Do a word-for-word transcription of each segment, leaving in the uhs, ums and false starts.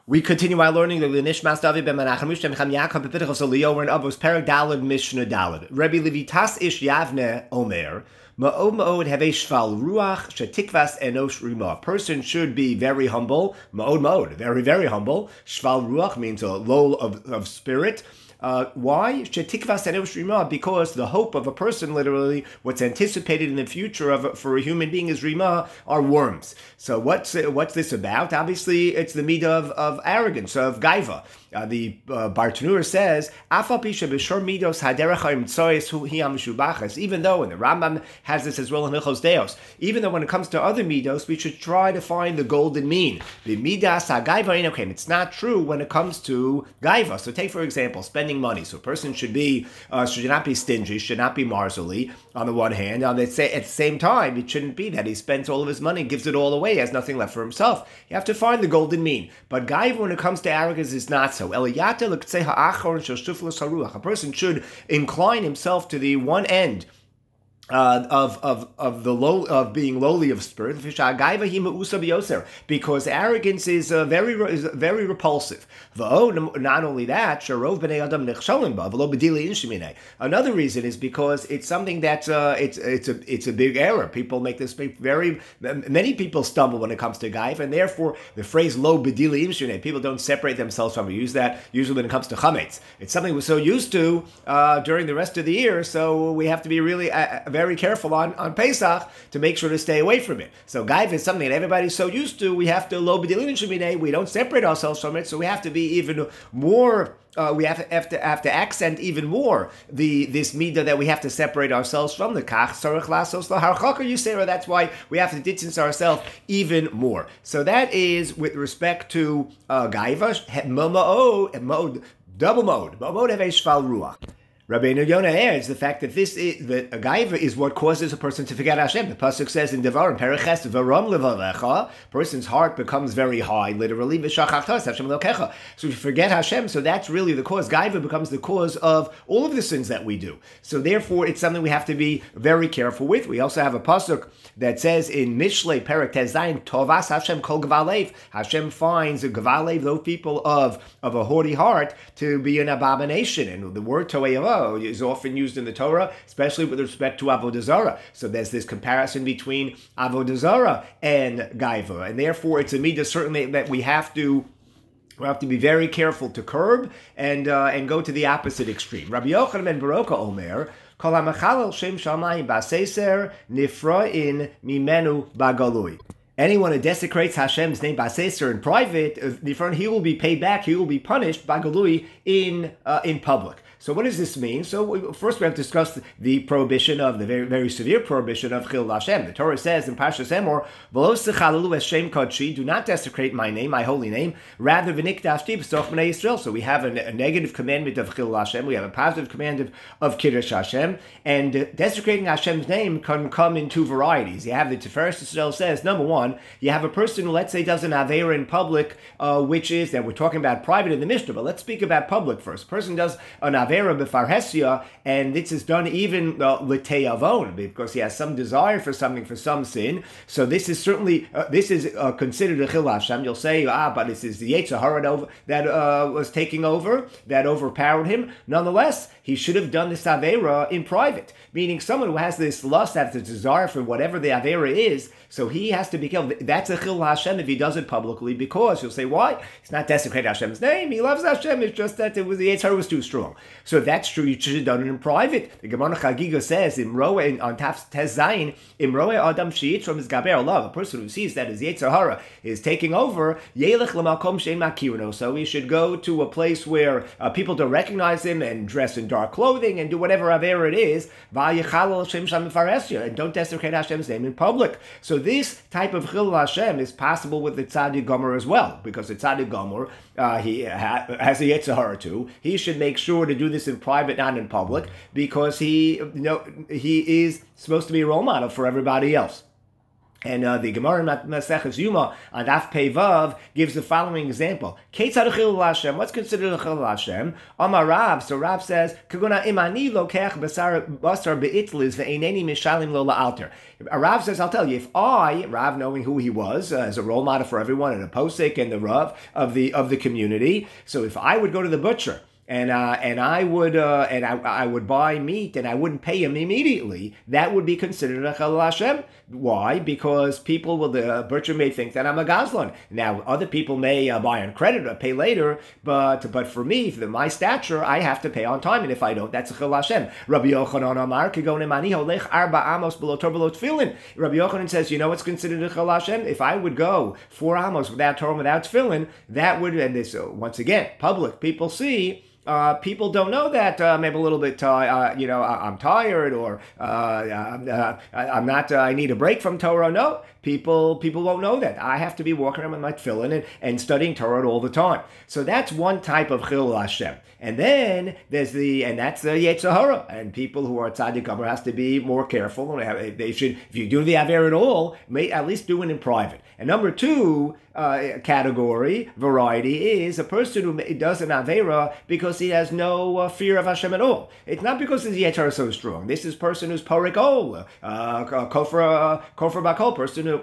We continue our learning of the Nishmas David ben Menachem Mishtem Cham Yaakov B'Pitachos Eliyahu. We're in Avos Perek Daled Mishnah Daled. Rabbi Levitas Ish Yavne Omer Ma'od Ma'od Have Shval Ruach Shetikvas Enosh Rima. A person should be very humble. Ma'od Ma'od, very very humble. Shval Ruach means a low of, of spirit. Uh, why? Because the hope of a person, literally, what's anticipated in the future of for a human being is rima, are worms. So what's what's this about? Obviously, it's the midah of, of arrogance, of gaiva. Uh, the uh, Bartanura says, even though, and the Rambam has this as well in Hilchos Deos, even though when it comes to other midos, we should try to find the golden mean. The midas ha-gaiva, okay, it's not true when it comes to gaiva. So take, for example, spending money. So a person should be, uh, should not be stingy, should not be marzily, on the one hand. On the, at the same time, it shouldn't be that he spends all of his money, gives it all away, has nothing left for himself. You have to find the golden mean. But gaiva, when it comes to arrogance, is not so. A person should incline himself to the one end Uh, of of of the low of being lowly of spirit, because arrogance is uh, very is very repulsive. Not only that, another reason is because it's something that uh, it's it's a it's a big error. People make this very many people stumble when it comes to gaiva, and therefore the phrase lo bedili imshine, people don't separate themselves from it. We use that usually when it comes to chametz. It's something we're so used to uh, during the rest of the year, so we have to be really Uh, very careful on, on Pesach to make sure to stay away from it. So gaiva is something that everybody's so used to, we have to lo b'dilin sheminei, we don't separate ourselves from it, so we have to be even more, uh, we have to, have to have to accent even more the this midah that we have to separate ourselves from the kach tzarich lasos laharchaka yusera. That's why we have to distance ourselves even more. So that is with respect to uh, gaiva, ma'od, double mode, ma'od have shval ruach. Rabbeinu Yonah adds the fact that this is, that a gaiva is what causes a person to forget Hashem. The pasuk says in Devarim, Periches v'ram levalecha, person's heart becomes very high, literally, v'shachachtas Hashem lokecha. So you forget Hashem, so that's really the cause. Gaiva becomes the cause of all of the sins that we do. So therefore, it's something we have to be very careful with. We also have a pasuk that says in Mishlei, Perek Tezayin, Tovas Hashem kol gavalev. Hashem finds a gavalev, those people of, of a haughty heart, to be an abomination. And the word to'eva is often used in the Torah, especially with respect to Avodah Zarah. So there's this comparison between Avodah Zarah and gaiva, and therefore it's a midah certainly that we have to we have to be very careful to curb and uh, and go to the opposite extreme. Rabbi Yochanan ben Baroka Omer, Kol hamachalel shem shamayim b'seser nifra'in mimenu bagalui. Anyone who desecrates Hashem's name by seser in private, he will be paid back. He will be punished by galui in uh, in public. So what does this mean? So we, first we have discussed the prohibition of, the very very severe prohibition of Chil Hashem. The Torah says in Parshas Emor, V'lo sechalelu Hashem kodshi, do not desecrate my name, my holy name, rather v'nikdashti b'soch b'nei Yisrael. So we have a, a negative commandment of Chil Hashem, we have a positive command of, of Kiddush Hashem, and uh, desecrating Hashem's name can come in two varieties. You have the Tiferes Yisrael says, number one, you have a person who, let's say, does an Aveira in public, uh, which is, that we're talking about private in the Mishnah, but let's speak about public first. A person does an Aveira b'farhesia, and this is done even l'tei avon, because he has some desire for something, for some sin. So this is certainly uh, this is uh, considered a chil Hashem. You'll say, ah, but this is the Yetzer Hara that uh, was taking over, that overpowered him. Nonetheless, he should have done this avera in private, meaning someone who has this lust, has this desire for whatever the avera is. So he has to be killed. That's a chil Hashem if he does it publicly, because you'll say, why? He's not desecrating Hashem's name. He loves Hashem. It's just that it was the Yetzer Hara was too strong. So if that's true, you should have done it in private. The Gemara Chagiga says in Roe on Taf Tez Zayin, in Roe Adam Sheitz from his Gaber love, a person who sees that his Yetzer Hara is taking over, Yelech L'Makom Shein Makirno. So he should go to a place where uh, people don't recognize him and dress in dark clothing and do whatever avera it is. And don't desecrate Hashem's name in public. So this type of Chil Hashem is possible with the Tzaddik Gomer as well, because the Tzaddik Gomer uh, he ha- has a Yetzer Hara too. He should make sure to do this in private, not in public, because he you know he is supposed to be a role model for everybody else. And uh, the Gemara in Maseches Yuma on Daf Pei Vav gives the following example. Keitzad chilul Hashem? What's considered a chilul Hashem? Amar Rav. So Rav says, Kaguna imani lokech basar basar beitlis ve'eineni mishalim lo la'alter. Rav says, I'll tell you, if I, Rav knowing who he was uh, as a role model for everyone and a posek and the Rav of the of the community, so if I would go to the butcher and uh, and I would uh, and I, I would buy meat and I wouldn't pay him immediately, that would be considered a chilul Hashem. Why? Because people will, the butcher may think that I'm a gazlan. Now, other people may uh, buy on credit or pay later, but but for me, for my stature, I have to pay on time, and if I don't, that's a chilul Hashem. Rabbi Yochanan Amar Kigon Emani Holech Arba Amos Below Torah Below Tefillin. Rabbi Yochanan says, you know what's considered a chilul Hashem? If I would go four amos without Torah, without Tefillin, that would, and this uh, once again, public people see. Uh, people don't know that uh, maybe a little bit, uh, uh, you know, I, I'm tired or uh, uh, I, I'm not, uh, I need a break from Torah. No, people people won't know that. I have to be walking around with my tefillin and, and studying Torah all the time. So that's one type of chilul Hashem. And then there's the, and that's the Yetzer Hara. And people who are tzaddik gomer has to be more careful. They should, if you do the aver at all, may at least do it in private. And number two uh, category, variety, is a person who does an avera because he has no uh, fear of Hashem at all. It's not because his Yetzer Hara is so strong. This is a person who's porikol, uh, kofar, kofar bakol, person who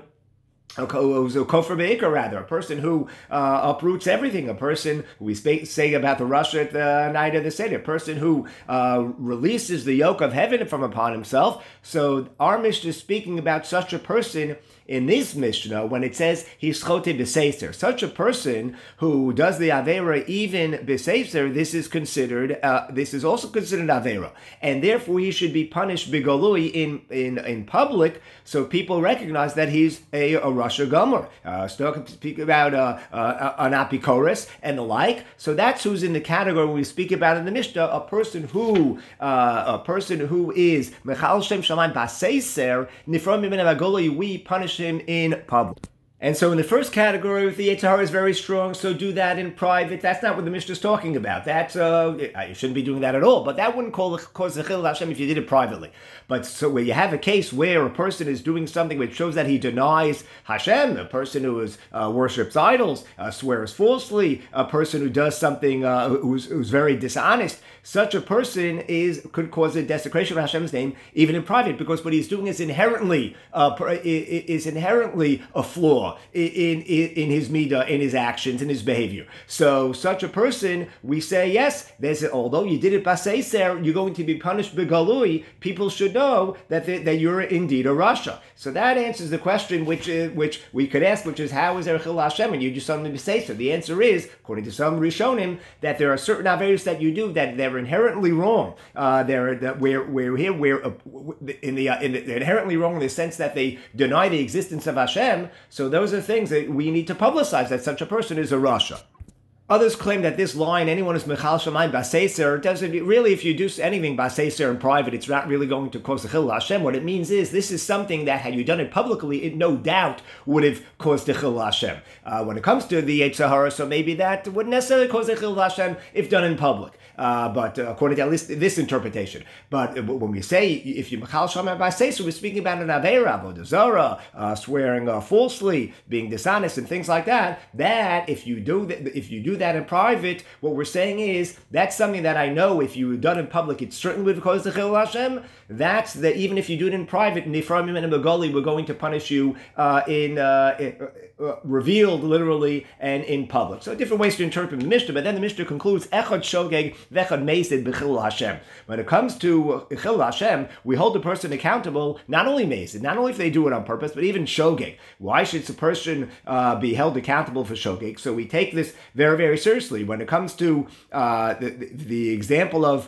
a kofar be'ikar, rather, a person who uh, uproots everything, a person who we speak, say about the Russia at the night of the Seder, a person who uh, releases the yoke of heaven from upon himself. So our Mishnah is speaking about such a person in this Mishnah when it says he's chote b'seiser. Such a person who does the avera even b'seiser, this is considered, uh, this is also considered avera, and therefore he should be punished b'golui in in in public, so people recognize that he's a, a Rasha Gomer. Uh, speak about uh, uh, an apikoros and the like. So that's who's in the category we speak about in the Mishnah, a person who uh, a person who is mechal shem shamayim b'seiser nifrom mimena b'golui, we punish him in public. And so in the first category, if the Yetzer Hara is very strong, so do that in private. That's not what the Mishnah is talking about. That's, uh, you shouldn't be doing that at all. But that wouldn't call, cause the chilul Hashem if you did it privately. But so where you have a case where a person is doing something which shows that he denies Hashem, a person who is, uh, worships idols, uh, swears falsely, a person who does something uh, who's, who's very dishonest, such a person is could cause a desecration of Hashem's name even in private, because what he's doing is inherently uh, is inherently a flaw in, in in his midah, in his actions, in his behavior. So such a person, we say, yes, there's although you did it b'seiser, you're going to be punished b'galui. People should know that they, that you're indeed a Rasha. So that answers the question which uh, which we could ask, which is, how is there chilul Hashem and you do something b'seiser? The answer is, according to some Rishonim, that there are certain averos that you do that they're inherently wrong. Uh, they're that we're we're here we're uh, in the uh, in the, they're inherently wrong in the sense that they deny the existence of Hashem. So those are things that we need to publicize, that such a person is a Rasha. Others claim that this line, anyone who's mechal shamayim b'seiser, doesn't really, if you do anything b'seiser in private, it's not really going to cause the chilul Hashem. What it means is, this is something that had you done it publicly, it no doubt would have caused the chilul Hashem. Uh, when it comes to the Yetzer Hara, so maybe that wouldn't necessarily cause the chilul Hashem if done in public. Uh, but uh, according to at least this interpretation. But uh, when we say, if you mechal shamayim b'seiser, we're speaking about an avera, avodah zarah, uh, swearing uh, falsely, being dishonest, and things like that. That if you do that, if you do that in private, what we're saying is that's something that I know if you done in public, it certainly would cause the chilul Hashem. That's that even if you do it in private, nifra mimena b'goli, we're going to punish you uh, in uh, uh, revealed literally and in public. So different ways to interpret the Mishnah. But then the Mishnah concludes, echad shogeg vechad meisid b'chilul Hashem. When it comes to chilul Hashem, we hold the person accountable, not only meisid, not only if they do it on purpose, but even shogeg. Why should a person uh, be held accountable for shogeg? So we take this very, very seriously. When it comes to uh, the, the, the example of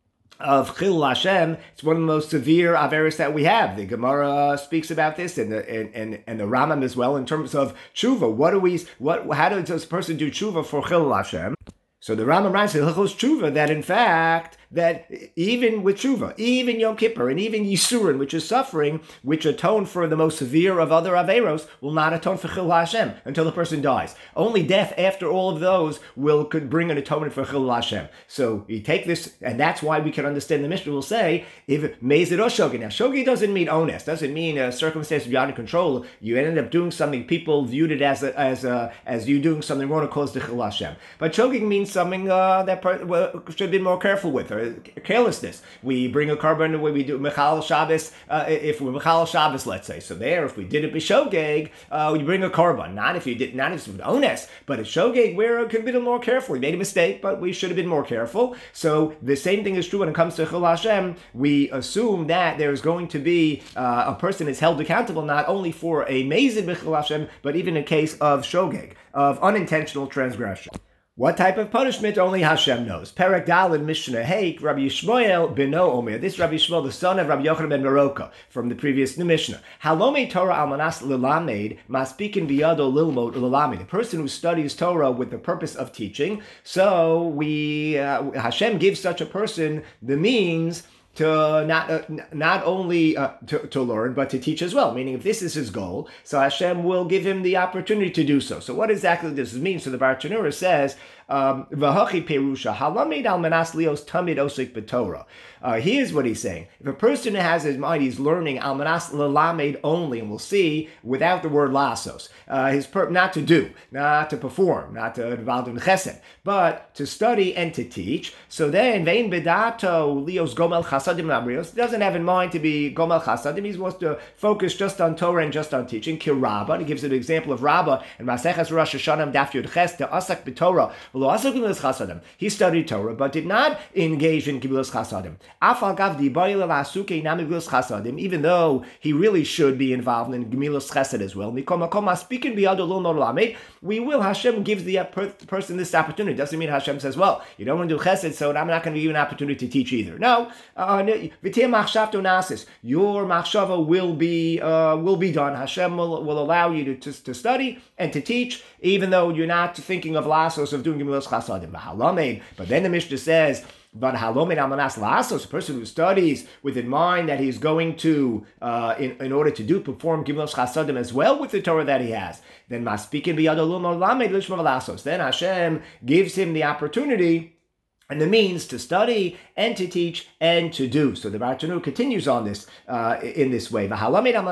of chilul Hashem, it's one of the most severe averos that we have. The Gemara speaks about this, and the and, and, and the Rambam as well, in terms of tshuva. What do we? What? How does this person do tshuva for chilul Hashem? So the Rambam writes in Hilchos Tshuva that in fact that even with tshuva, even Yom Kippur, and even Yisurin, which is suffering, which atone for the most severe of other averos, will not atone for Chil Hashem until the person dies. Only death after all of those will could bring an atonement for Chil Hashem. So you take this, and that's why we can understand the Mishnah will say, if Mezid or Shogi. Now, Shogi doesn't mean onus, doesn't mean a circumstance beyond control. You ended up doing something, people viewed it as a, as a, as you doing something wrong to cause the Chil Hashem. But Shogi means something uh, that per, well, should be more careful with, or carelessness. We bring a carbon the way we do Mechal Shabbos, uh, if we're Mechal Shabbos, let's say. So there, if we did it b'shogeg, uh, we bring a carbon. Not if you did, not if it's with onus, but a shogeg, we're could be a little more careful. We made a mistake, but we should have been more careful. So the same thing is true when it comes to Chil Hashem. We assume that there's going to be uh, a person is held accountable not only for a mezid b'Chil Hashem, but even in case of shogeg, of unintentional transgression. What type of punishment? Only Hashem knows. Perek Daled Mishnah Hey, Rabbi Yishmael beno Omer. This is Rabbi Yishmael, the son of Rabbi Yochanan ben Meroka, from the previous new Mishnah. Halome Torah almanas lilamed, maspikin biyado lilmod lilamed. The person who studies Torah with the purpose of teaching. So we, uh, Hashem gives such a person the means to not uh, not only uh, to, to learn, but to teach as well. Meaning, if this is his goal, so Hashem will give him the opportunity to do so. So what exactly does this mean? So the Bartanura says, um, V'hachi perusha halamed al manas lios tamid osik b'Torah. Uh, here's what he's saying. If a person has his mind, he's learning al manas lelamed only, and we'll see, without the word lasos. Uh, his per- not to do, not to perform, not to involve in chesed, but to study and to teach. So then, vein bedato lios gomel chasadim labrios, doesn't have in mind to be gomel chasadim. He wants to focus just on Torah and just on teaching. Ki Rabbah, he gives an example of Rabbah in Maseches Rosh Hashanah Daf Yud Ches to asak b'Torah. He studied Torah, but did not engage in Gemilas Chasadim. Even though he really should be involved in Gemilas Chesed as well. We will, Hashem gives the person this opportunity. Doesn't mean Hashem says, well, you don't want to do Chesed, so I'm not going to give you an opportunity to teach either. No, uh, your machshava will be uh, will be done. Hashem will, will allow you to, to, to study and to teach, even though you're not thinking of lasos of doing Gemilas Chasadim. But then the Mishnah says, but halomed almanas lasos, a person who studies with in mind that he's going to, uh, in, in order to do, perform Gemilas Chasadim as well with the Torah that he has, then maspikin biyadolum lamed lishma lasos. Then Hashem gives him the opportunity and the means to study and to teach and to do. So the Bartanur continues on this uh, in this way. So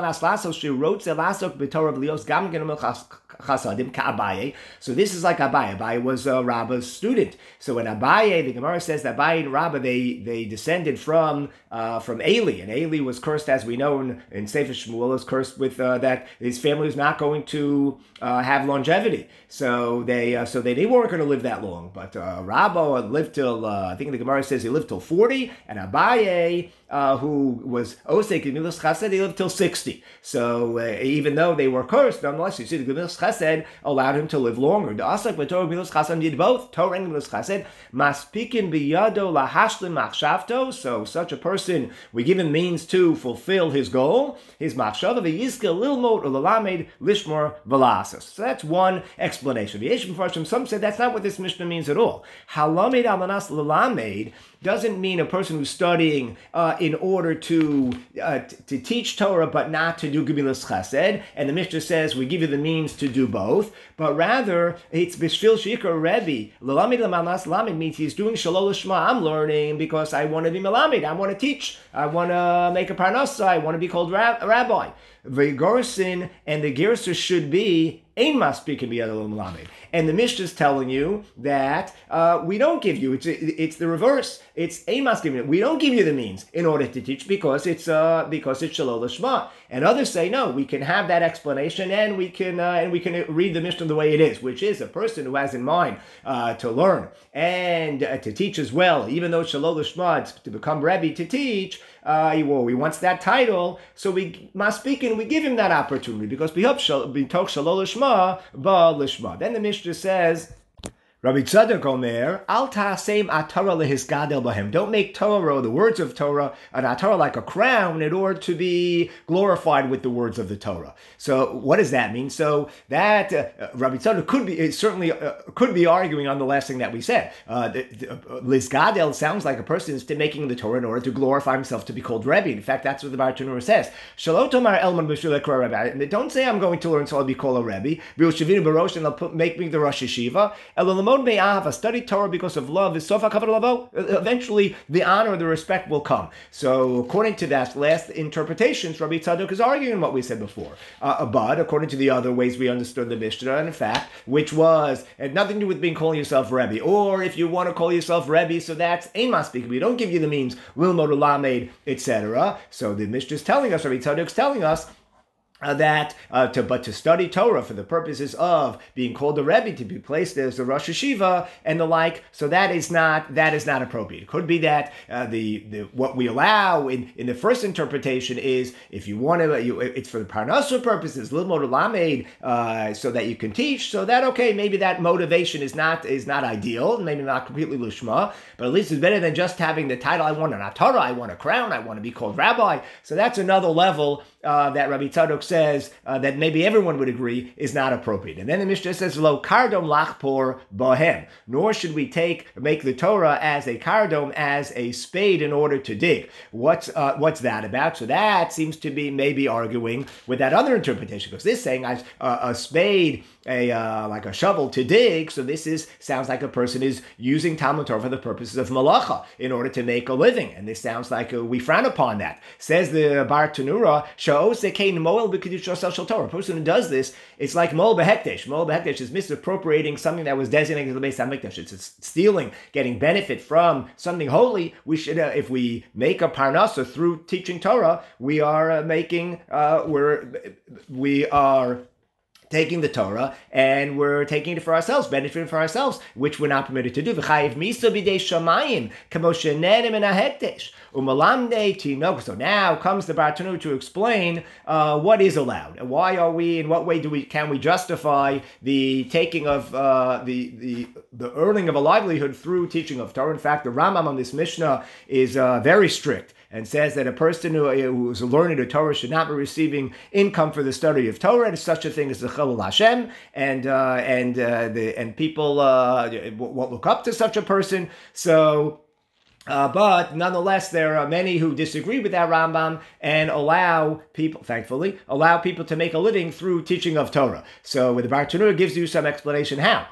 this is like Abaye. Abaye was uh, Rabbah's student. So when Abaye, the Gemara says that Abaye and Rabbah, they, they descended from uh, from Eli, and Eli was cursed, as we know in, in Sefer Shmuel, was cursed with uh, that his family was not going to uh, have longevity. So they uh, so they, they weren't going to live that long. But uh, Rabbah lived till uh, I think the Gemara says he lived till forty, and Abaye, uh, who was Osek Gemilas Chesed, he lived till sixty. So uh, even though they were cursed, nonetheless, you see the Gemilas Chesed allowed him to live longer. The Asak v'Torah Gemilas Chesed did both. Torah and Gemilas Chesed. Maspikin biyado lahashlim machshavto. So such a person, we give him means to fulfill his goal, his machshava v'yizke lilmod ulalamed lishmor velasas. So that's one explanation. Some say that's not what this Mishnah means at all. Halamed almanas lalamed doesn't mean a person who's studying uh, in order to uh, t- to teach Torah, but not to do Gemilas Chesed. And the Mishnah says we give you the means to do both, but rather it's Bishvil Shikar Rebbe. Lalamid Lamanas Lamid means he's doing Shalol Lishma. I'm learning because I want to be Malamid. I want to teach. I want to make a parnasa. I want to be called rab- rabbi. V'gorsin and the Gersa should be Ein Maspikin Biyadol Malamed. And the Mishnah is telling you that uh, we don't give you, it's it's the reverse. It's Ein Maspikin. We don't give you the means in order to teach because it's uh, because it's Shalol Lishma. And others say no, we can have that explanation and we can uh, and we can read the Mishnah the way it is, which is a person who has in mind uh, to learn and uh, to teach as well, even though Shalol Lishma, it's to become Rebbe to teach. Uh, well, he wants that title, so we maspikin, we give him that opportunity because we hope we talk shalol lishma ba lishma. Then the Mishnah says, Rabbi Tzadok Omer, Al ta'asem atara lehisgadel bahem. Don't make Torah, the words of Torah, an atara like a crown in order to be glorified with the words of the Torah. So what does that mean? So that uh, Rabbi Tzadok could be, it certainly uh, could be arguing on the last thing that we said. Uh, Lisgadel sounds like a person is making the Torah in order to glorify himself to be called Rebbe. In fact, that's what the Bartanura says. Shalotomar Elman b'shulekra Rebbe. Don't say I'm going to learn so I'll be called a Rebbe. B'ushavinu barosh and they'll put, make me the Rosh Yeshiva. Study Torah because of love is sofa kavod lavo. Eventually, the honor, the respect will come. So, according to that last interpretations, Rabbi Tzadok is arguing what we said before. Uh, but according to the other ways we understood the Mishnah, in fact, which was had nothing to do with being calling yourself Rebbe, or if you want to call yourself Rebbe, so that's ein maspeak. We don't give you the means lilmod ulamed, et cetera. So the Mishnah is telling us, Rabbi Tzadok is telling us. Uh, that uh, to but to study Torah for the purposes of being called a Rebbe, to be placed as a Rosh Yeshiva and the like, so that is not that is not appropriate. It could be that uh, the, the what we allow in, in the first interpretation is if you want to, you, it's for the Parnasa purposes, Lilmod Lamed, uh so that you can teach. So that okay, maybe that motivation is not is not ideal, maybe not completely lishma, but at least it's better than just having the title. I want an Torah, I want a crown, I want to be called Rabbi. So that's another level uh, that Rabbi Tzadok says uh, that maybe everyone would agree is not appropriate. And then the Mishnah says, Lo kardom lachpor bohem. Nor should we take make the Torah as a kardom, as a spade in order to dig. What's uh, what's that about? So that seems to be maybe arguing with that other interpretation, because this saying uh, a spade, a uh, like a shovel to dig. So this is sounds like a person is using Talmud Torah for the purposes of malacha in order to make a living, and this sounds like uh, we frown upon that. Says the Bar Tanura, a person who does this, it's like Moel Behekdesh. Moel Behekdesh is misappropriating something that was designated to the Beis HaMikdash. It's stealing, getting benefit from something holy. We should, uh, if we make a parnasa through teaching Torah, we are uh, making, uh, we're, we are taking the Torah and we're taking it for ourselves, benefiting for ourselves, which we're not permitted to do. So now comes the Bartanu to explain uh, what is allowed and why are we, in what way do we can we justify the taking of uh, the the the earning of a livelihood through teaching of Torah. In fact, the Rambam on this Mishnah is uh, very strict and says that a person who, who is learning the Torah should not be receiving income for the study of Torah. There's such a thing as the Chalul Hashem, and uh, and uh, the and people uh, won't look up to such a person. So. Uh, but nonetheless, there are many who disagree with that Rambam and allow people, thankfully, allow people to make a living through teaching of Torah. So the Bar Tanura gives you some explanation how.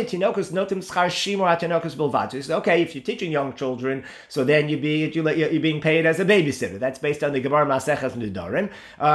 So okay, if you're teaching young children, so then you be you you're being paid as a babysitter. That's based on the Gemara Maseches Nedarim.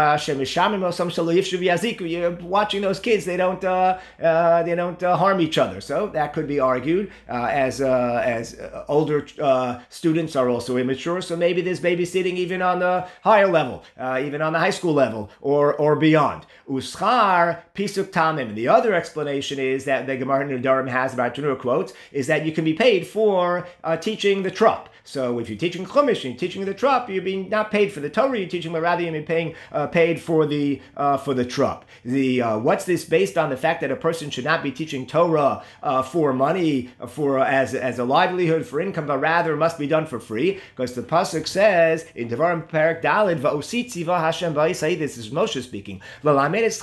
You're watching those kids; they don't uh, uh, they don't uh, harm each other. So that could be argued uh, as uh, as uh, older. Uh, Students are also immature, so maybe there's babysitting even on the higher level, uh, even on the high school level, or or beyond. Uschar pisuk tamim. And the other explanation is that the Gemara Nedarim has about Tanura quotes is that you can be paid for uh, teaching the trup. So if you're teaching Chumash and you're teaching the trup, you're being not paid for the Torah, you're teaching, but rather you're being paying, uh, paid for the uh, for the trup. The uh, what's this based on? The fact that a person should not be teaching Torah uh, for money, for uh, as as a livelihood, for income, but rather must be done for free, because the pasuk says in Devarim Perek Daled, "Va'osi tziva Hashem ba'isai." This is Moshe speaking. So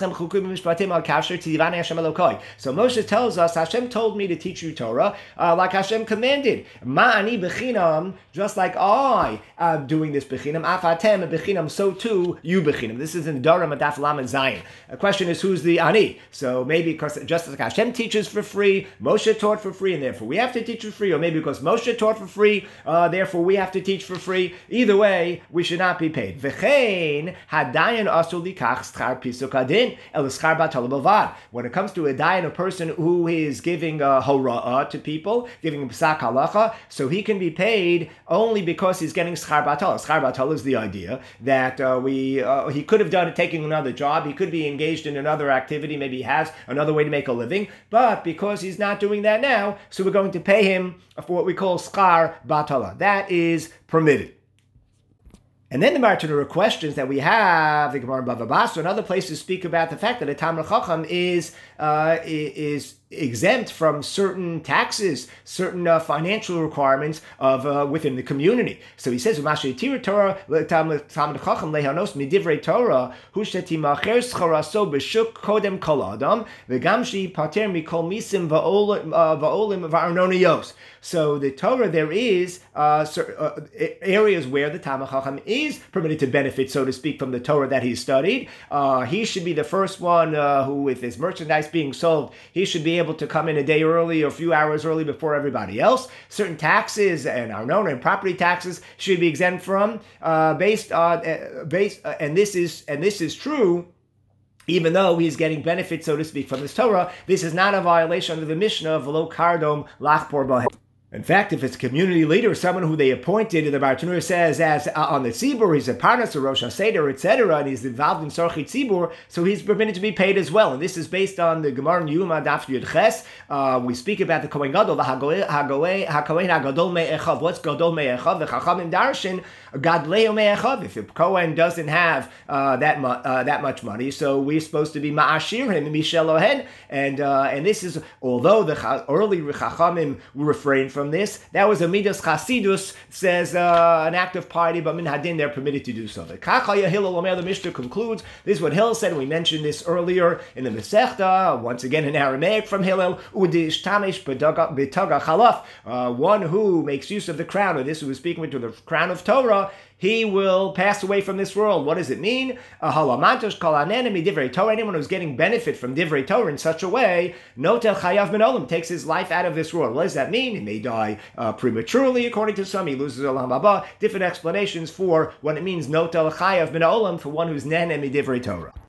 Moshe tells us, Hashem told me to teach you Torah uh, like Hashem commanded. Ma'ani bechinam. Just like I am doing this bechinam, afatem bechinam, so too you bechinam. This is in Dara Madaf Lamed Zayin. The question is, who's the ani? So maybe because just like Hashem teaches for free, Moshe taught for free, and therefore we have to teach for free, or maybe because Moshe taught for free, uh, therefore we have to teach for free. Either way, we should not be paid. V'chein hadayan asul likach schar pisuk adin el schar batal bavad. When it comes to a dayan, a person who is giving a hora'ah to people, giving a psak halacha, so he can be paid only because he's getting schar batal. Schar batal is the idea that uh, we uh, he could have done it taking another job, he could be engaged in another activity, maybe he has another way to make a living, but because he's not doing that now, so we're going to pay him for what we call schar batala. That is permitted. And then the Bar Tanura questions that we have, the Gemara Bava Basra and other places speak about the fact that a Talmid Chacham is uh, is exempt from certain taxes, certain uh, financial requirements of uh, within the community. So he says, Torah Torah kodem kol adam v'gamshi pater mikol misim va'olim va'arnoniyos. So the Torah, there is uh, uh, areas where the Talmid Chacham is permitted to benefit, so to speak, from the Torah that he studied. Uh, he should be the first one uh, who, with his merchandise being sold, he should be able to come in a day early or a few hours early before everybody else. Certain taxes and arnona and property taxes should be exempt from, uh, based on uh, based, uh, and this is and this is true. Even though he's getting benefit, so to speak, from this Torah, this is not a violation of the Mishnah of V'lo kardom lachpor bahem. In fact, if it's a community leader, someone who they appointed, and the Bartanur says, as uh, on the tzibur, he's a parnas, a rosh haseder, et cetera, and he's involved in sorchi tzibur, so he's permitted to be paid as well. And this is based on the Gemara in Yuma Daf Yud Ches. Uh, we speak about the Kohen Gadol, the Hakohen Hagadol Me'echav. What's Gadol Me'echav? The Chachamim darshan Gadleo Me'echav. If a Kohen doesn't have uh, that mu- uh, that much money, so we're supposed to be ma'ashir him, Mishel Ohen. And uh, and this is, although the early Chachamim refrained from From this, that was a midas chasidus, says uh, an act of piety, but min hadin they're permitted to do so. The Kachaya Hillel Omer, the Mishnah concludes. This is what Hillel said. We mentioned this earlier in the Masechta, once again in Aramaic from Hillel. Udish tamish b'taga chalaf, one who makes use of the crown, or this who was speaking to the crown of Torah, he will pass away from this world. What does it mean? Anyone who's getting benefit from divrei Torah in such a way, notel chayav ben olam, takes his life out of this world. What does that mean? He may die uh, prematurely, according to some. He loses olam haba. Different explanations for what it means, notel chayav ben olam, for one who's nene mi divrei Torah.